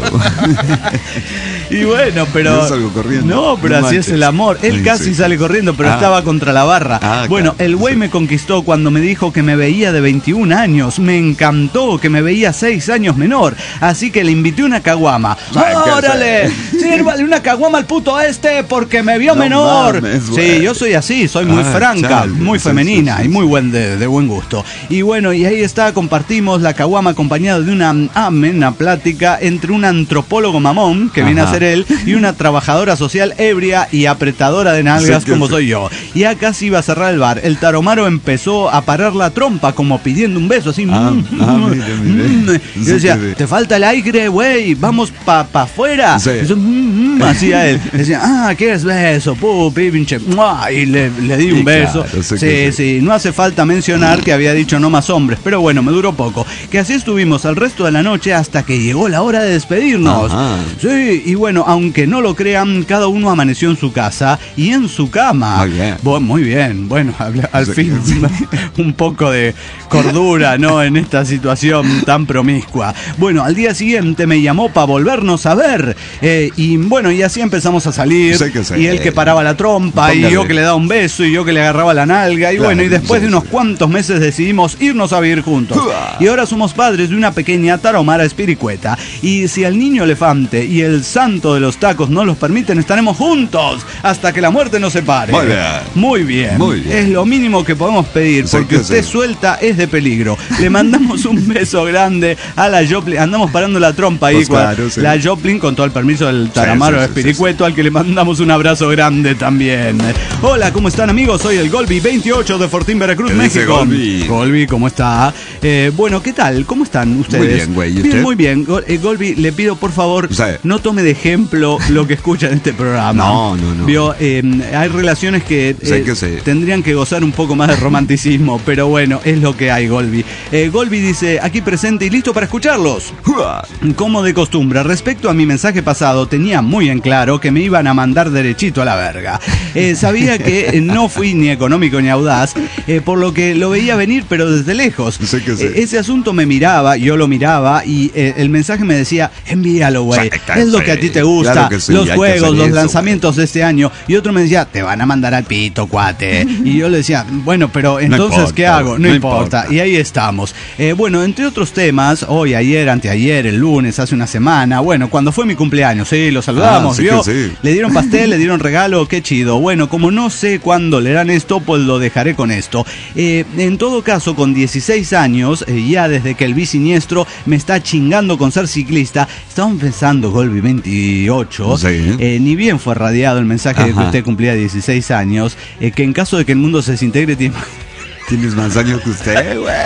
Y bueno, pero... Yo salgo corriendo. No, pero No así manches. es el amor. Él Sí, casi sí. sale corriendo, pero Ah. estaba contra la barra. Ah, bueno, claro, el güey sí. me conquistó cuando me dijo que me veía de veintiún años. Me encantó que me veía seis años menor. Así que le invité una caguama. Ay, qué ¡Órale! Sírvale una caguama al puto este porque me vio No menor. mames, sí, güey. yo soy así, soy muy Ah, franca, chale, muy sí, femenina sí, sí, y muy sí. buen de, de buen gusto. Y bueno, y ahí está, compartimos la caguama acompañado de una amena plática entre un antropólogo mamón, que viene a Ajá. ser él, y una trabajadora social ebria y apretadora de nalgas Sí, que como sí. soy yo. Y acá casi iba a cerrar el bar. El tarahumaro empezó a parar la trompa como pidiendo un beso, así. Ah, mm, ah, mm, mire, mire. mm. Y yo decía, Sí, sí. te falta el aire, güey, vamos pa, pa afuera. Sí. Y yo, mm, mm, hacía él. Decía, ah, ¿quieres beso? Pupi, pinche. ¡mua! Y le, le di un Y beso. claro, sé sí, que sí, no hace falta mencionar que había dicho no más hombres, pero bueno, me duró poco. Que así estuvimos el resto de la noche hasta que llegó la hora de despedirnos. Ajá. Sí, y bueno, aunque no lo crean, cada uno amaneció en su casa y en su cama. Muy bien. Bu- muy bien, bueno, al, al Sí, fin sí. un poco de cordura, ¿no? En esta situación tan promiscua. Bueno, al día siguiente me llamó para volvernos a ver. eh, y bueno, y así empezamos a salir. Sí que sí. Y él que paraba la trompa, y Póngale. yo que le daba un beso, y yo que le agarraba la nalga. Y Claro, bueno, y después sí, de unos sí. cuantos meses decidimos irnos a vivir juntos. Uah. Y ahora somos padres de una pequeña tarahumara espiricueta. Y si el niño elefante y el santo de los tacos no los permiten, estaremos juntos hasta que la muerte nos separe. Muy bien. Muy bien. Muy bien. Es lo mínimo que podemos pedir, Sí porque que usted sí. suelta es de peligro. Le mandamos un beso grande a la Joplin. Andamos parando la trompa ahí. Pues cua- claro, sí. La Joplin, con todo el permiso del taramaro sí, sí, espiricueto, al que le mandamos un abrazo grande también. Hola, ¿cómo están, amigos? Soy el Golbi veintiocho de Fortín, Veracruz, ¿Qué dice, México. Golbi? Golbi, ¿cómo está? Eh, bueno, ¿qué tal? ¿Cómo están ustedes? Muy bien, güey. ¿Y Bien, usted? muy bien. Gol- eh, Golbi, le pido por favor, Sí. no tome de ejemplo lo que escucha en este programa. No, no, no. Vio, Eh, hay relaciones que, Sí, eh, que sí. tendrían que gozar un poco más de romanticismo, pero bueno, es lo que hay, Golbi. Eh, Golbi dice, aquí presente y listo para escucharlos. Uah. Como de costumbre, respecto a mi mensaje pasado, tenía muy en claro que me iban a mandar derechito a la verga. Eh, sabía que eh, no fui ni económico ni audaz, eh, por lo que lo veía venir, pero desde lejos. Sí que sí. Eh, ese asunto me miraba, yo lo miraba, y eh, el mensaje me decía, envíalo, güey. Sí, Es lo que a ti te gusta, claro que sí, los hay que juegos, hacer los eso, lanzamientos de este año. Y otro me decía, te van a mandar al pito, cuate. Y yo le decía, bueno, pero entonces, importa, ¿qué hago? No, no importa. importa. Y ahí estamos. Eh, bueno, entre otros temas, hoy, ayer, anteayer, el lunes, hace una semana, bueno, cuando fue mi cumpleaños, sí, lo saludamos, Ah, sí ¿vio? que sí. Le dieron pastel, le dieron regalo, qué chido. Bueno, como no sé cuándo leerán esto, pues lo dejaré con esto. Eh, en todo caso, con dieciséis años, eh, ya desde que el bisiniestro me está chingando con ser ciclista, estaban pensando, Golbi veintiocho, Sí. eh, ni bien fue radiado el mensaje de que Ajá. usted cumplía dieciséis años, eh, que en caso de que el mundo se desintegre, tiene... Tienes más años que usted, güey.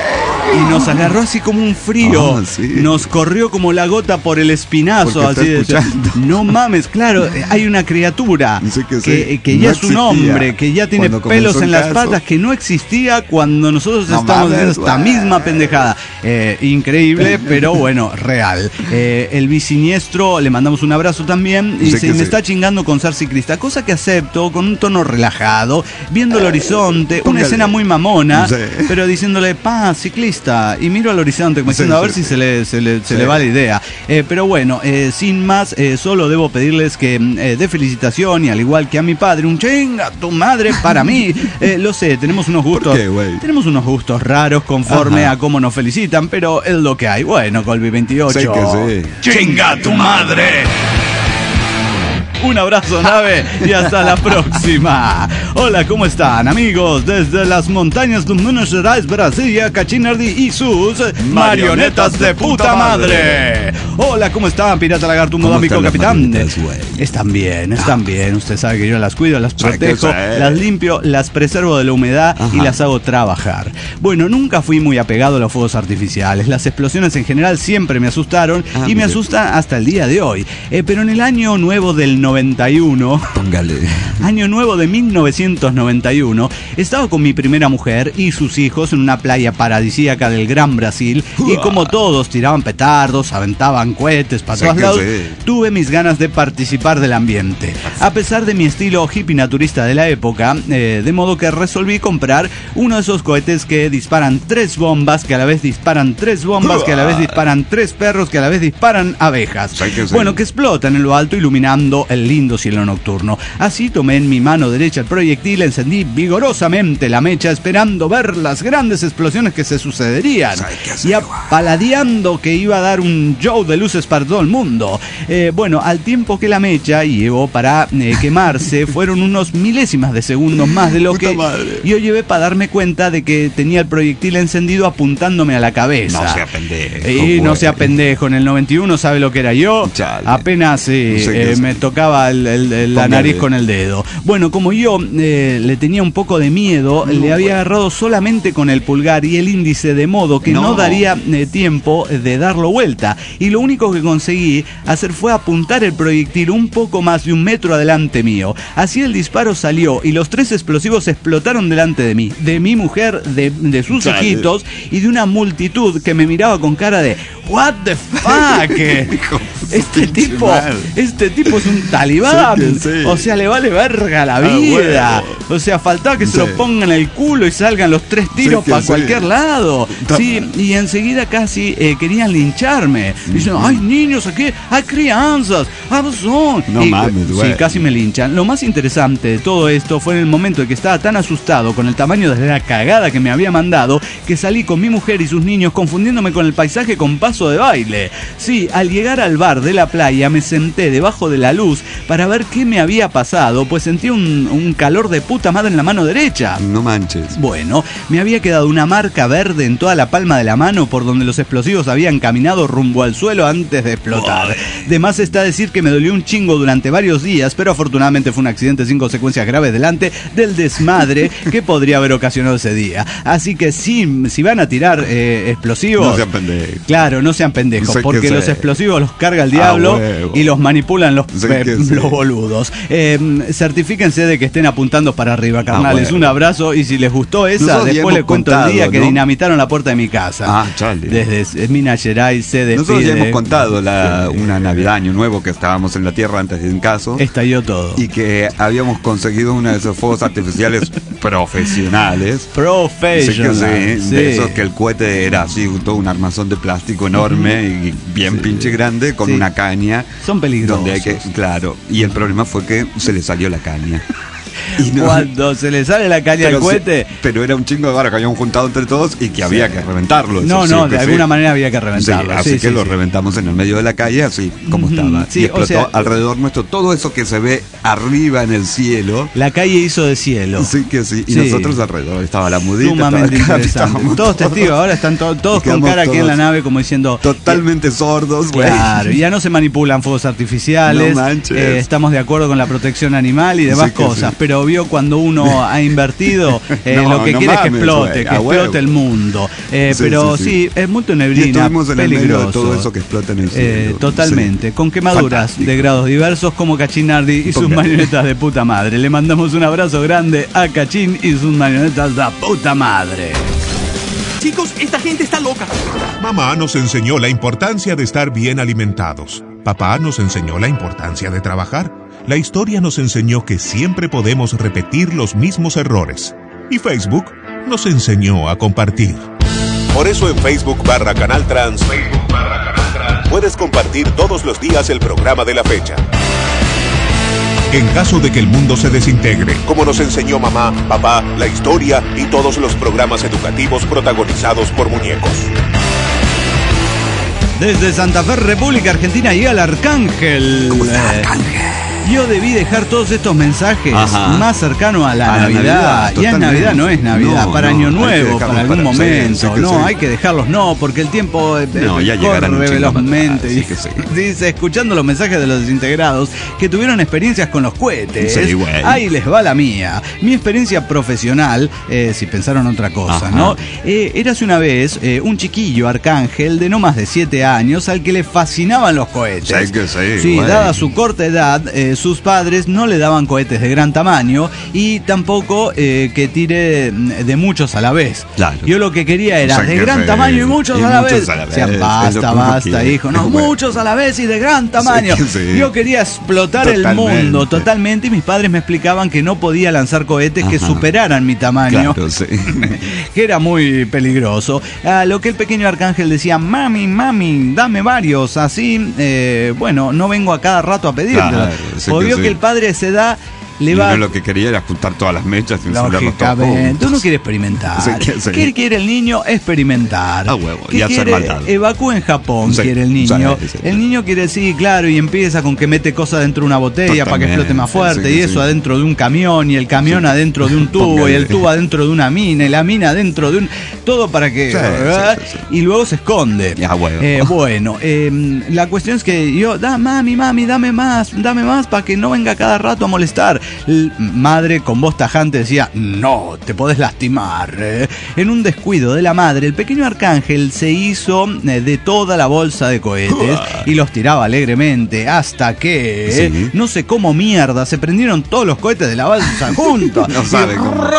y nos agarró así como un frío. Oh, sí. Nos corrió como la gota por el espinazo. Porque Así está de, escuchando. no mames, claro, hay una criatura Sí que que, sí. que ya No es un existía hombre, que ya tiene cuando pelos comenzó en el las caso. patas, que no existía cuando nosotros No estamos mames, diciendo esta güey. misma pendejada. Eh, increíble, pero bueno, real. Eh, el bisiniestro, le mandamos un abrazo también. Y Sí se que me sí. está chingando con ser ciclista, cosa que acepto con un tono relajado, viendo el horizonte, una póngale. escena muy mamona, Sí. pero diciéndole, pa, ciclista, y miro al horizonte como Sí, diciendo, a sí, ver si sí. se le, se le, se Sí. le va la idea. Eh, pero bueno, eh, sin más, eh, solo debo pedirles que eh, de felicitación, y al igual que a mi padre, un chinga tu madre para mí. Eh, lo sé, tenemos unos gustos, qué, güey? tenemos unos gustos raros conforme Ajá. a cómo nos felicitan, pero es lo que hay. Bueno, Colby veintiocho. Sí que sí. ¡Chinga tu madre! Un abrazo, nave, y hasta la próxima. Hola, ¿cómo están, amigos? Desde las montañas de Minas Gerais, Brasilia, Cachinardi y sus marionetas de puta madre. Hola, ¿cómo están, Pirata Lagarto, un ¿Cómo modámico están las capitán? marionetas, güey? Están bien, están bien. Usted sabe que yo las cuido, las Sí que protejo, sí. las limpio, las preservo de la humedad y Ajá. las hago trabajar. Bueno, nunca fui muy apegado a los fuegos artificiales. Las explosiones en general siempre me asustaron Ah, y me mire. asustan hasta el día de hoy. Eh, pero en el año nuevo del noventa y uno, Póngale. año nuevo de mil novecientos noventa y uno, estaba con mi primera mujer y sus hijos en una playa paradisíaca del Gran Brasil, y como todos tiraban petardos, aventaban cohetes para Sí todos que lados, sí. tuve mis ganas de participar del ambiente. A pesar de mi estilo hippie naturista de la época, eh, de modo que resolví comprar uno de esos cohetes que disparan tres bombas, que a la vez disparan tres bombas, que a la vez disparan tres perros, que a la vez disparan abejas. Sí que sí. Bueno, que explotan en lo alto iluminando el lindo cielo nocturno. Así tomé en mi mano derecha el proyectil, encendí vigorosamente la mecha esperando ver las grandes explosiones que se sucederían, Hay que y hacerlo. paladeando que iba a dar un show de luces para todo el mundo. Eh, bueno, al tiempo que la mecha llevó para eh, quemarse fueron unos milésimas de segundos más de lo Puta que madre. yo llevé para darme cuenta de que tenía el proyectil encendido apuntándome a la cabeza. No sea pendejo, Y no güey. sea pendejo. En el noventa y uno, ¿sabe lo que era yo? Chale. Apenas eh, No sé qué eh, es. me tocaba el- el- el- la Póngale. nariz con el dedo. Bueno, como yo eh, le tenía un poco de miedo, le había agarrado solamente con el pulgar y el índice, de modo que no, No. daría eh, tiempo de darlo vuelta. Y lo único que conseguí hacer fue apuntar el proyectil un poco más de un metro adelante mío. Así el disparo salió y los tres explosivos explotaron delante de mí, de mi mujer, de, de sus Chale. hijitos y de una multitud que me miraba con cara de "What the fuck?". Hijo de Este pinche tipo, madre. este tipo es un talibán. Sí que sí. O sea, le vale verga la Ah, vida. huevo. O sea, faltaba que se Sí. lo pongan en el culo y salgan los tres tiros Sí que para sí. cualquier lado. Ta- Sí, y enseguida casi eh, querían lincharme. Diciendo, hay niños aquí, hay crianzas, abusón. No Y, mames, Sí, güey. casi me linchan. Lo más interesante de todo esto fue en el momento en que estaba tan asustado con el tamaño de la cagada que me había mandado, que salí con mi mujer y sus niños confundiéndome con el paisaje con paso de baile. Sí, al llegar al bar de la playa me senté debajo de la luz para ver qué me había pasado, pues sentí un, un calor de puta madre en la mano derecha. No manches. Bueno, me había quedado una marca verde en toda la palma de la mano por donde los explosivos habían caminado rumbo al suelo antes de explotar. De más está decir que me dolió un chingo durante varios días, pero afortunadamente fue un accidente sin consecuencias graves delante del desmadre que podría haber ocasionado ese día. Así que si, si van a tirar eh, explosivos... No sean pendejos. Claro, no sean pendejos, Sé que porque sé. los explosivos los carga el diablo Ah, huevo. y los manipulan los, Sé eh, que sí. los boludos. Eh, certifíquense de que estén apuntando para arriba, carnales. huevo. Un abrazo, y si les gustó esa, Nosotros ya después les hemos cuento el contado, día que ¿no? dinamitaron la puerta de mi casa. Ah, chale. Desde Minas Gerais se despide. Nosotros ya hemos contado la, una Navidad, Año Nuevo, que estábamos en la Tierra antes de un caso. Estalló todo. Y que habíamos conseguido uno de esos fuegos artificiales profesionales. Sí que Professional. sí, sí. de esos que el cohete era así, todo un armazón de plástico enorme y bien pinche grande, con Sí. una caña. Son peligrosos. Donde hay que, claro, y el problema fue que se le salió la caña. Y no- Cuando se le sale la caña al pero, cohete... sí, pero era un chingo de vara que habíamos juntado entre todos y que había que reventarlo. No, eso sí, no, que de sí. alguna manera había que Sí, reventarlo. así Sí, que sí, lo sí. reventamos en el medio de la calle, así como Ujú, estaba. sí, y o explotó sea- alrededor nuestro todo eso que se ve arriba en el cielo. La calle hizo de cielo. Sí que sí. Y Sí. nosotros alrededor estaba la mudita. Sumamente estaba- interesante. estábamos Todos testigos, ahora están to- todos con Quedamos cara aquí en la todos nave como diciendo... totalmente sordos, güey. Claro, ya no se manipulan fuegos artificiales, No manches. eh, estamos de acuerdo con la protección animal y demás Sí que cosas, sí. pero vio cuando uno ha invertido, eh, No, lo que no quiere es que mames, explote, güey, que a explote huevo. el mundo. Eh, Sí, pero sí, sí, sí. es mucho Y neblina, estuvimos en el medio peligroso. de todo eso que explota en el Eh, cielo. totalmente, Sí. con quemaduras Fantástico. de grados diversos como Cachinardi y sus Póngale. marionetas de puta madre. Le mandamos un abrazo grande a Cachín y sus marionetas de puta madre. Chicos, esta gente está loca. Mamá nos enseñó la importancia de estar bien alimentados. Papá nos enseñó la importancia de trabajar. La historia nos enseñó que siempre podemos repetir los mismos errores. Y Facebook nos enseñó a compartir. Por eso en Facebook barra Canal Trans, Facebook barra Canal Trans, puedes compartir todos los días el programa de la fecha. En caso de que el mundo se desintegre, como nos enseñó mamá, papá, la historia y todos los programas educativos protagonizados por muñecos. Desde Santa Fe, República Argentina, llega el Arcángel. ¿Cómo está, Eh, Arcángel? Yo debí dejar todos estos mensajes Ajá. más cercano a la A la Navidad. Navidad, Ya es totalmente. Navidad, no es Navidad, No, para no, Año hay que Nuevo, dejarlos para algún para- sí, momento. sí que no, sí. hay que dejarlos, no, porque el tiempo eh, No, ya corre llegarán un chingo velozmente. más, sí que sí. Dice, escuchando los mensajes de los desintegrados que tuvieron experiencias con los cohetes. Sí, güey. Ahí les va la mía. Mi experiencia profesional, eh, si pensaron otra cosa, Ajá. ¿no? Eh, érase una vez eh, un chiquillo Arcángel de no más de siete años al que le fascinaban los cohetes. Sí que sí, Sí, güey. dada su corta edad, eh, sus padres no le daban cohetes de gran tamaño y tampoco eh, que tire de muchos a la vez. Claro. Yo lo que quería era O sea, de que gran sí, tamaño y muchos y a la muchos vez. a la O sea, vez, es lo basta, que uno basta, quiere. hijo. No, Bueno. muchos a la vez y de gran tamaño. Sí, sí. Yo quería explotar el Totalmente. mundo totalmente y mis padres me explicaban que no podía lanzar cohetes que Ajá. superaran mi tamaño. Claro, sí. Que era muy peligroso. A lo que el pequeño Arcángel decía, mami, mami, dame varios, así, eh, bueno, no vengo a cada rato a pedirte. Claro, sí O que vio sí. que el padre se da, le Y va... uno lo que quería era juntar todas las mechas y encenderlos todos Lógicamente, juntos. uno quiere experimentar. Sí, que sí. ¿Qué quiere el niño? Experimentar. A huevo, ¿Qué y hacer quiere? maldad. Evacúen Japón, Sí, quiere el niño. sí, sí. El niño quiere, sí, claro, y empieza con que mete cosas dentro de una botella para que Totalmente, explote más fuerte, sí, y que eso sí. adentro de un camión, y el camión adentro de un tubo, Póngale. y el tubo adentro de una mina, y la mina adentro de un... Todo para que... Sí, ¿verdad? sí, sí, sí. Y luego se esconde. Ya, huevo. Eh, bueno, eh, la cuestión es que yo, da, mami, mami, dame más, dame más para que no venga cada rato a molestar. L- madre con voz tajante decía, no, te podés lastimar. Eh, En un descuido de la madre, el pequeño Arcángel se hizo eh, de toda la bolsa de cohetes y los tiraba alegremente hasta que, Sí. eh, no sé cómo mierda, se prendieron todos los cohetes de la bolsa juntos. No sabe Y cómo.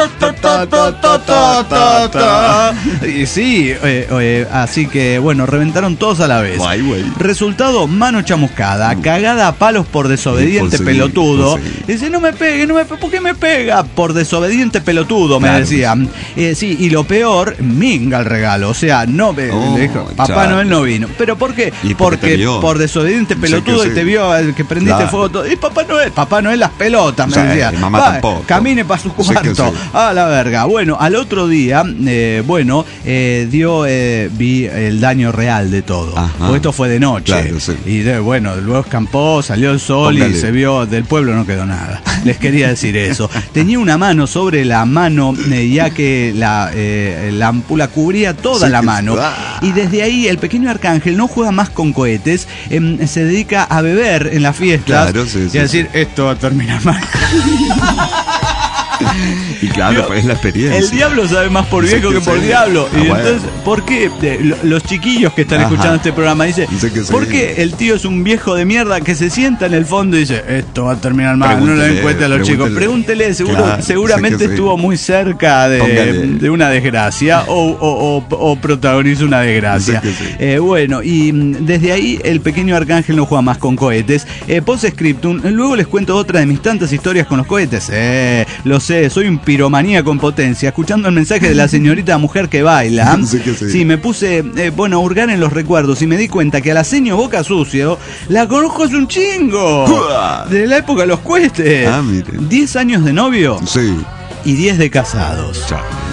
Y sí, eh, eh, así que bueno, reventaron todos a la vez. Guay, güey. Resultado, mano chamuscada, cagada a palos por desobediente Sí, por seguir, pelotudo. por seguir. Dice, no me pegue, no me pegue, ¿por qué me pega? Por desobediente pelotudo, me Claro. decían. Eh, sí, y lo peor, minga el regalo. O sea, no me Oh, le dijo, Papá chale. Noel no vino. ¿Pero por qué? Y porque te vio. por desobediente Sí, pelotudo que y sí. te vio eh, que prendiste Claro. fuego todo. Y Papá Noel, Papá Noel las pelotas, me Sí, decía. mamá Va, tampoco. camine para su Sí, que cuarto. sí. A la verga. Bueno, al otro día, eh, bueno, eh, dio, eh, vi el daño real de todo. Ajá. Porque esto fue de noche. Claro, sí. Y de, bueno, luego escampó, salió el sol Póngale. y se vio, del pueblo no quedó nada. Les quería decir eso. Tenía una mano sobre la mano, eh, ya que la, eh, la ampula cubría toda Sí, la que mano. sí. Ah. Y desde ahí el pequeño Arcángel no juega más con cohetes, em, se dedica a beber en las fiestas Claro, sí, y sí, a decir, esto va a terminar mal. Y claro, pues es la experiencia. El diablo sabe más por Sí, viejo que que por sí. diablo. Ah, Y bueno. entonces, ¿por qué de- lo- los chiquillos que están Ajá. escuchando este programa dicen, Sí, que sí. ¿por qué el tío es un viejo de mierda que se sienta en el fondo y dice, esto va a terminar mal, no le Pregúntele, den cuenta a los chicos? pregúntele. Pregúntele, seguro, Claro, seguramente sí que sí. estuvo muy cerca de, Póngale. de una desgracia o, o, o- o protagonizó una desgracia. Sí que sí. Eh, bueno, y mm, desde ahí el pequeño Arcángel no juega más con cohetes. Eh, Post-scriptum, luego les cuento otra de mis tantas historias con los cohetes. Eh, lo sé, soy un piromanía con potencia. Escuchando el mensaje de la señorita mujer que baila. Sí que sí. me puse, eh, bueno, a hurgar en los recuerdos y me di cuenta que a la seño Boca Sucio la conozco hace un chingo. Uah. De la época de los cohetes. Ah, mire. diez años de novio Sí. y diez de casados. Chale.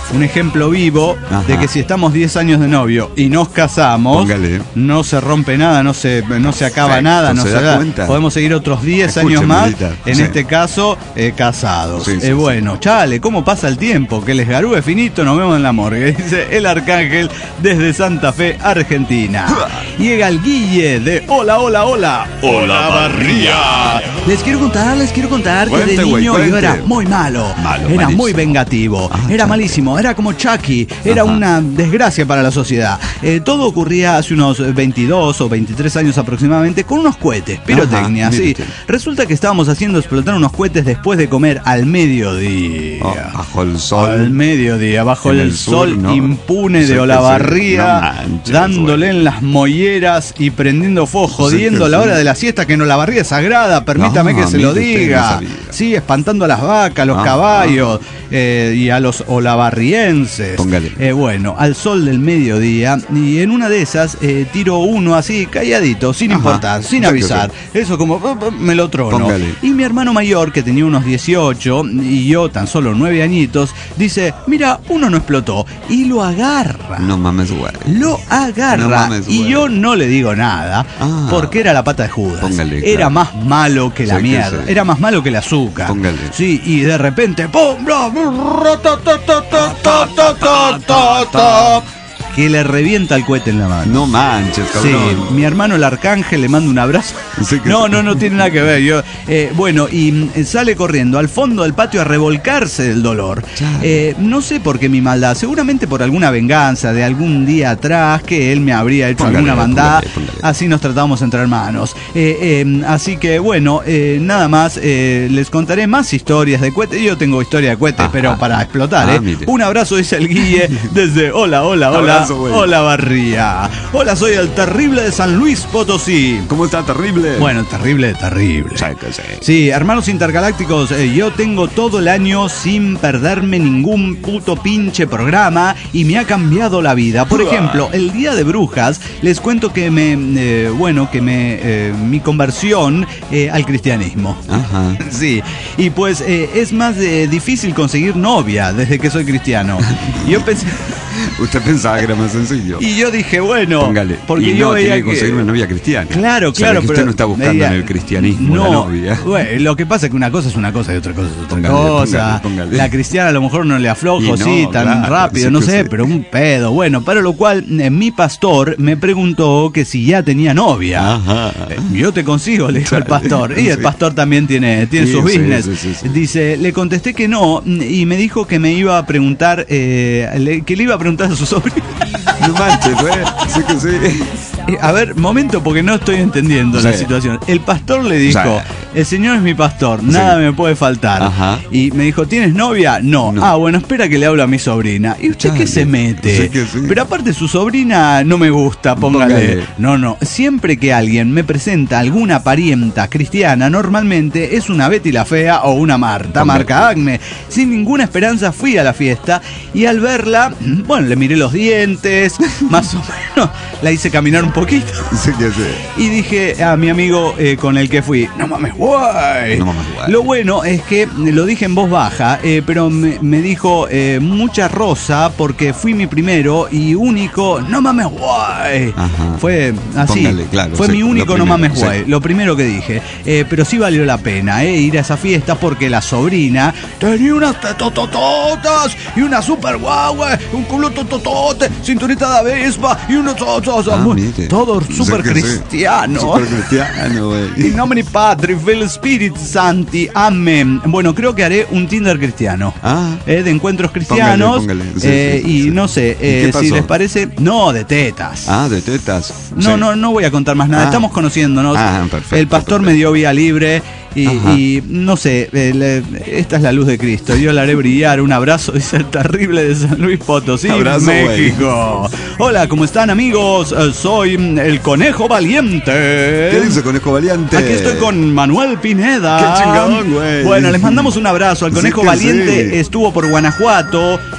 un ejemplo vivo Ajá. de que si estamos diez años de novio y nos casamos, Póngale. no se rompe nada, no se, no se acaba Perfecto, nada, no ¿se se da da. cuenta? Podemos seguir otros diez Escuche, años más, Milita. en Sí. este caso, eh, casados. Sí, sí, Eh, sí. bueno, chale, ¿cómo pasa el tiempo? Que les garúe finito, nos vemos en la morgue. Dice el Arcángel desde Santa Fe, Argentina. Llega el Guille de Hola, hola, hola. Hola, Barría. Les quiero contar, les quiero contar Cuente, que de güey, niño yo cuente. era muy malo. Malo, era malísimo. muy vengativo. Ah, era Chucky. malísimo. Era como Chucky. Era Ajá. una desgracia para la sociedad. Eh, todo ocurría hace unos veintidós o veintitrés años aproximadamente con unos cohetes, pirotecnia, Ajá, sí. mire usted. Resulta que estábamos haciendo explotar unos cohetes después de comer al mediodía. Oh, bajo el sol. Al mediodía, bajo En el, el sur, sol ¿no? impune Sí, de que Olavarría, sí. No manches, dándole güey. en las molleras y prendiendo fuego, Sí, jodiendo que la sí. hora de la siesta, que no la barría es sagrada, permítame No, que se lo mire usted, diga. no sabía. Sí, espantando a las vacas, a los Ah, caballos eh, y a los olavarrienses. Póngale. Eh, bueno, al sol del mediodía, y en una de esas eh, tiro uno así, calladito, sin Ajá. importar, sin Ya que avisar. Eso como uh, uh, me lo trono. Póngale. Y mi hermano mayor, que tenía unos dieciocho y yo tan solo nueve añitos, dice, mira, uno no explotó. Y lo agarra. No mames, güey. Lo agarra. No mames, y güey. yo no le digo nada Ah. porque era la pata de Judas. Póngale, Era claro. más malo que la Sí, que mierda. sí. Era más malo que el azúcar. Póngale. Sí, y de repente, ¡pum! bla, bla, ta, ta, ta, ta, ta, ta, ta, ta, ta, que le revienta el cohete en la mano. No manches, Sí, cabrón. mi hermano el Arcángel le manda un abrazo. Sí que No, sí. no, no tiene nada que ver. Yo, eh, bueno, y mm, sale corriendo al fondo del patio a revolcarse del dolor. Chale. Eh, no sé por qué mi maldad, seguramente por alguna venganza de algún día atrás que él me habría hecho Póngale, alguna maldad. póngale, póngale. Así nos tratábamos entre hermanos. Eh, eh, así que bueno, eh, nada más, eh, les contaré más historias de cohetes. Yo tengo historia de cohetes, Ajá. pero para explotar, Ah, ¿eh? mire. Un abrazo, dice el Guille, desde hola, hola, hola, Abrazo, güey. hola, Barría. Hola, soy el terrible de San Luis Potosí. ¿Cómo está? Terrible. Bueno, terrible, terrible. Sí, que sí. Sí, hermanos intergalácticos, eh, yo tengo todo el año sin perderme ningún puto pinche programa y me ha cambiado la vida. Por ejemplo, el Día de Brujas, les cuento que me, eh, bueno, que me, eh, mi conversión eh, al cristianismo. Ajá. Sí, y pues eh, es más eh, difícil conseguir novia desde que soy cristiano. Yo pensé... Usted pensaba que era más sencillo. Y yo dije, bueno, Póngale. porque y yo no, veía tiene que conseguir una novia cristiana. Claro, O sea, claro, que pero usted no está buscando veía- en el cristianismo no, la novia. bueno, lo que pasa es que una cosa es una cosa y otra cosa es otra Póngale, cosa. póngale, póngale. La cristiana a lo mejor no le aflojo, Y no, sí, tan claro, rápido, sí no que sé, sí. pero un pedo. Bueno, para lo cual eh, mi pastor me preguntó que si ya tenía novia. Ajá. Eh, Yo te consigo, le dijo el Claro, pastor. Y el sí. pastor también tiene, tiene Sí, sus sí, business. sí, sí, sí. Dice, le contesté que no y me dijo que me iba a preguntar, eh, le- que le iba a preguntar a su sobrina. No manches, güey. Sí que sí. Eh, A ver, momento, porque no estoy entendiendo la Sí. situación. El pastor le dijo, O sea, el Señor es mi pastor, nada me puede faltar. Ajá. Y me dijo, ¿tienes novia? No. No. Ah, bueno, espera que le hablo a mi sobrina. ¿Y usted qué Chale. se mete? Sí que sí. Pero aparte su sobrina no me gusta, póngale. Póngale. No, no. Siempre que alguien me presenta alguna parienta cristiana, normalmente es una Betty la Fea o una Marta, Póngale. marca Acme. Sin ninguna esperanza fui a la fiesta y al verla, bueno, le miré los dientes, más o menos, la hice caminar un poquito. Sí que sí. Y dije a mi amigo eh, con el que fui, no mames, guay. No mames, guay. Lo bueno es que lo dije en voz baja, eh, pero me, me dijo eh, mucha rosa porque fui mi primero y único, no mames, guay. Ajá. Fue así. Póngale, claro, Fue sí, mi lo único, no primero, mames, sí. guay. Lo primero que dije. Eh, pero sí valió la pena eh, ir a esa fiesta porque la sobrina tenía unas tetotototas y una super guau, un culo tototote, cinturita de avispa y unos osos. Ah, muy- mire. todo Sí súper que sí. cristiano. Súper cristiano, güey. In nomine Patri, Filii Spiritus Santi, amén. Bueno, creo que haré un Tinder cristiano. Ah. Eh, de encuentros cristianos. Póngale, póngale. Sí, eh, sí, y sí. no sé, ¿Y eh, qué si pasó? les parece. No, de tetas. Ah, de tetas. No, Sí. no, no voy a contar más nada. Ah. Estamos conociéndonos. Ah, perfecto, El pastor perfecto. me dio vía libre y, Ajá. y no sé, el, eh, esta es la luz de Cristo. Yo la haré brillar. Un abrazo, dice el terrible de San Luis Potosí, Abrazo, güey. México. Hola, ¿cómo están, amigos? Eh, Soy mm, el Conejo Valiente. ¿Qué dice Conejo Valiente? Aquí estoy con Manuel Pineda. Qué chingón, güey. Bueno, les mandamos un abrazo. El Sí Conejo que Valiente sí. estuvo por Guanajuato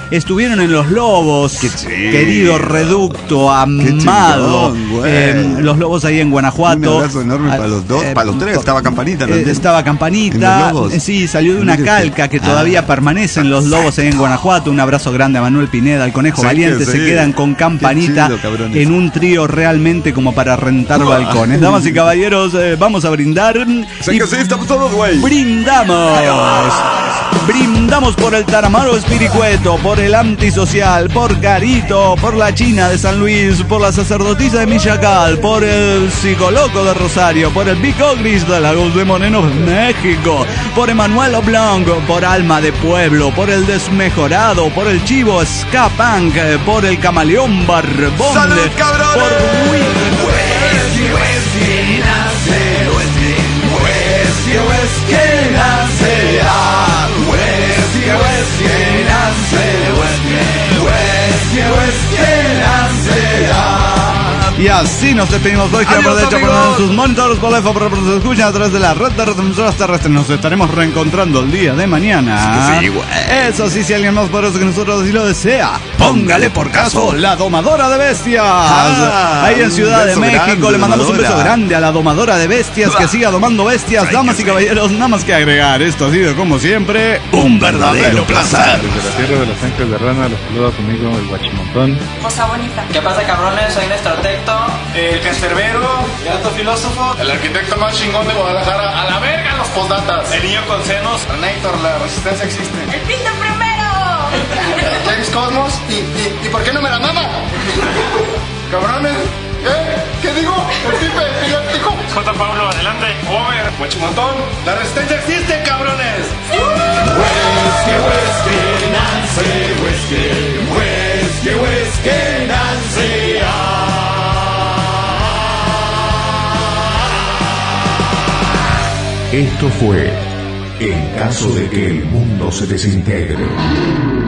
estuvieron en Los Lobos, Qué chido. querido reducto, amado. chingón, Eh, Los Lobos ahí en Guanajuato. Un abrazo enorme para los dos, para los tres. Estaba Campanita Eh, también. estaba ¿En Campanita, Los Lobos? eh, sí, salió de una Mire calca usted. que todavía Ah. permanece en Los Lobos ahí en Guanajuato. Un abrazo grande a Manuel Pineda, al Conejo Sí, Valiente. que Se sí. quedan con Campanita Qué chido, cabrones. en un trío realmente como para rentar Uah. balcones. Damas y caballeros, eh, vamos a brindar. Sé y que sí, estamos todos, güey. brindamos. Brindamos por el Taramaro Espiricueto, por el Antisocial, por Carito, por la China de San Luis, por la sacerdotisa de Michacal, por el Psicoloco de Rosario, por el Pico Gris de Lagos de Moreno, México, por Emanuel Blanco, por Alma de Pueblo, por el Desmejorado, por el Chivo Ska Punk, eh, por el Camaleón Barbón, ¡Salud, cabrones! por Will. Y así nos despedimos hoy. Quiero Adiós, aprovechar por amigos. sus monitores, por la F, por nos escuchan a través de la red de retransmisoras terrestres. Nos estaremos reencontrando el día de mañana. Sí, güey. Eso sí, si alguien más poderoso que nosotros así lo desea, póngale por caso la domadora de bestias. Ah, Ahí en un Ciudad de beso México grande, le mandamos un beso domadora. grande a la domadora de bestias, que siga domando bestias. Ay, Damas qué y caballeros, nada más que agregar. Esto ha sido, como siempre, un verdadero placer. Desde la tierra de los ángeles de rana, los saluda su amigo el Guachimontón. Cosa bonita. ¿Qué pasa, cabrones? Soy Néstor Tecto. El cancerbero, el alto filósofo, El arquitecto más chingón de Guadalajara. A la verga los postdatas. el niño con senos, Terminator, la resistencia existe. ¡El Pito primero! James Cosmos. ¿Y, y, ¿Y por qué no me la mama? Cabrones. ¿Eh? ¿Qué digo? El pipe epiléptico. J. Pablo, adelante. Homer, Guachimontón. La resistencia existe, cabrones. Esto fue En caso de que el mundo se desintegre.